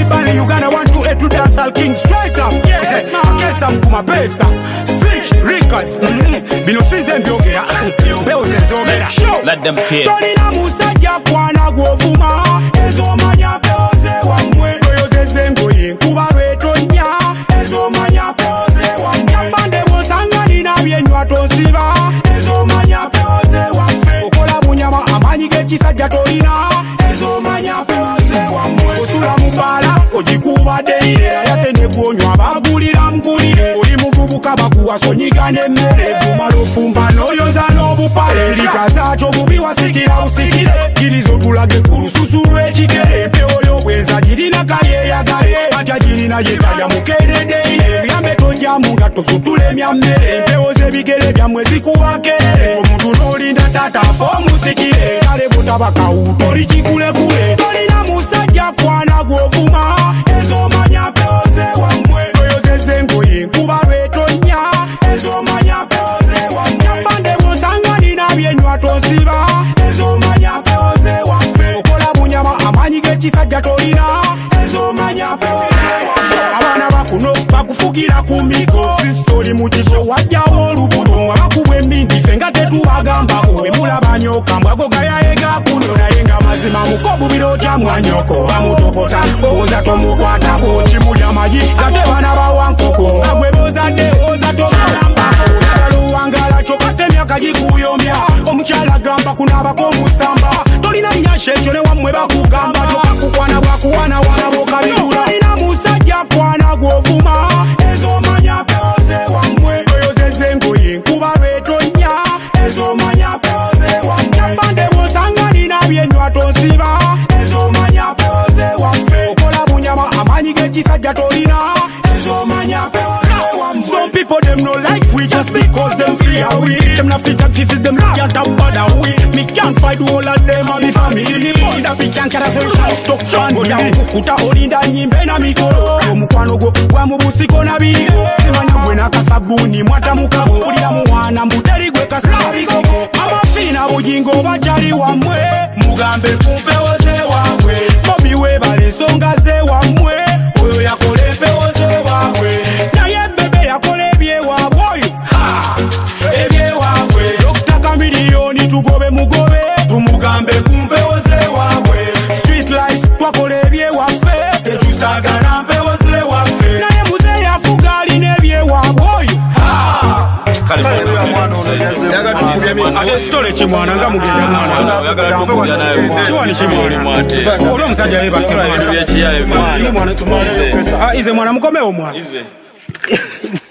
everybody Uganda want to head to dance all king straight up. Yes, man. Kesa mkuma pesa. Switch records. Bino season byogera. Beo zezogera. Let them feel. Tolina musajja kwana govuma. Ezo manya peoze wamwe. Oyo zezengo yinkuba rwetonya. Ezo manya peoze wamwe. Yafande bosanga nina byenywa tonsiba. Ezo manya peoze wamwe. Okola bunyama amanyi gekisajja tolina. Ezo manya peoze wamwe. Osula mubala ojikuba deire. Yatene gwonywa bagulira mgulire. Oli muvubuka bakuwa sonyiga nemmere. Bumalo fumba noyoza n'obupale. Litazato bubi wasikira usikire. Kirizo tulage kulususu lw'ekigere. Mpeoyo bweza girina kalyeyagale. Atya girina yetaya mukene deire. Yambe tojja munga tosutule emyammere. Mpeoze bigere byamwe zikuwakere. Omuntu n'olinda tata afa omusikire. Kale butabaka utoli kikulekule. Tolina musajja kwana gw'ovuma. Ezo manya peoze wamwe. Oyo zezengo yinkuba lwetonya. Ezo manya peoze wamwe. Yafande bosanga nina byenywa tonsiba. Ezo manya peoze wamwe. Okola bunyama amanyi gekisajja tolina. Ezo manya peoze wamwe. Abaana bakuno bakufugira ku miko. Sistoli mu kifo wajjawo olubuto. Abakubwa emmindi ffe nga tetubagambako. Bwe mulaba nyoka mbwago gayayega kuno naye nga mazima mukobu birotya mwanyoko. Bamutokota oza tomukwatako. Kimulya amagi gate bana bawankoko. Agwe bozadde oza tobalambako. Oyagala owangala kyokate emyaka gikuyombya. Omukyala gamba kunaabako omusamba. Tolina nnyasha ekyo ne wammwe bakugamba. Tokakukwana bwakuwana wana bwokabigula. Tolina musajja kwana gw'ovuma. Ezo manya peoze wamwe. Oyo zezengo yinkuba lwetonya. Ezo manya peoze wamwe. Yafande bosanga nina byenywa tonsiba. Ezo manya peoze wamwe. Okola bunyama amanyi gekisajja tolina. Ezo manya peoze wamwe. Some people them no like we just because them fear we. Them not fit and visit them can't have bother we. Me can't fight all of them and me family. Me find that we can't carry a stock chance. Go down kukuta olinda nyimbe na mikoro. Omukwano go gwa mu busiko na bigo. Simanya gwe na kasabuni mwata mukabo. Ulya muwana mbuteri gwe kasabikoko. Mama fina bujingo bachali wamwe. Mugambe kumpeoze wamwe. Bobi we bale songa ze wamwe. Oyo yakole peoze wamwe. Naye bebe yakole ebye wabwe. Ha! Ebye wabwe. Dr. Kamiliyoni tugobe mugobe. Tumugambe kumpeoze wabwe. Street life twakole ebye waffe. Tetusagala mpeoze waffe. Naye muze yafugali n'ebye wabwe. Ha! Ate stole chimwana nga mugenda mwana. Oyagala tukubya naye. Chiwani chimwana mwate. Olwo musajja yebase mwana. Ekiyaye mwana. Ize mwana mukomewo mwana. Ize.